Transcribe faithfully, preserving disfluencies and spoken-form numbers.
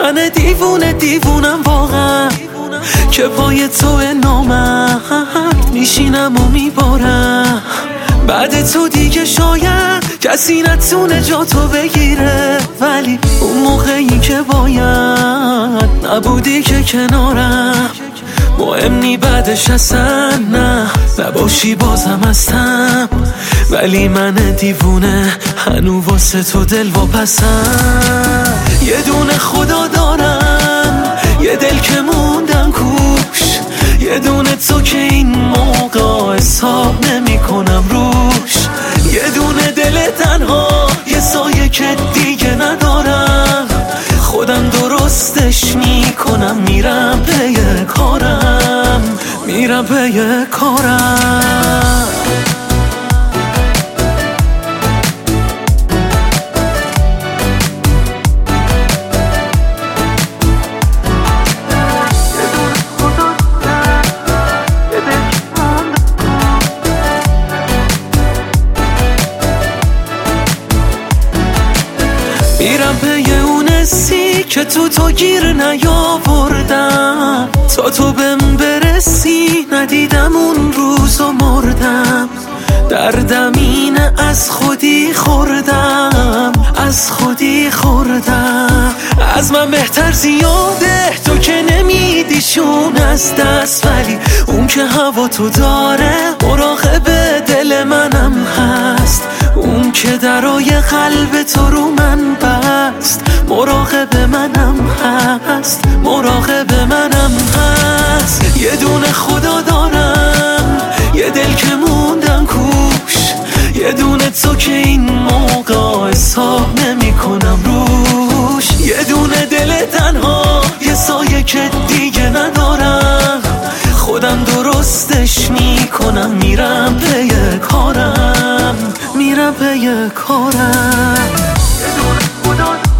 من دیوونه دیوونم واقعا که پای تو نامرد میشینم و میبارم. بعد تو دیگه شاید کسی نتونه جا تو بگیره، ولی اون موقعی که باید نبودی که کنارم. مهم نی بعدش اصلا نه نباشی بازم هستم، ولی من دیوونه هنو واسه تو دل واپسم. یه دونه خدا دارم، یه دل که موندم کوش، یه دونه تو که این موقع حساب نمی کنم روش. یه دونه دل تنها، یه سایه که دیگه ندارم، خودم درستش میکنم، میرم پی کارم، میرم پی کارم. میرم پی اون حسی که تو تو گیر نیاوردم، تا تو بهم برسی ندیدم اون روز و مردم. دردم اینه از خودی خوردم، از خودی خوردم. از من بهتر زیاده تو که نمیدیشون از دست، ولی اون که هوا تو داره مراقب دل منم هست. اون که درای قلب تو رو من بست، مراقب منم هست، مراقب منم هست. یه دونه خدا دارم، یه دل که موندم کوش، یه دونه تو که این موقع حساب نمی کنم روش. یه دونه دل تنها، یه سایه که دیگه ندارم، خودم درستش میکنم، میرم پی کارم، میرم پی کارم. یه دونه خدا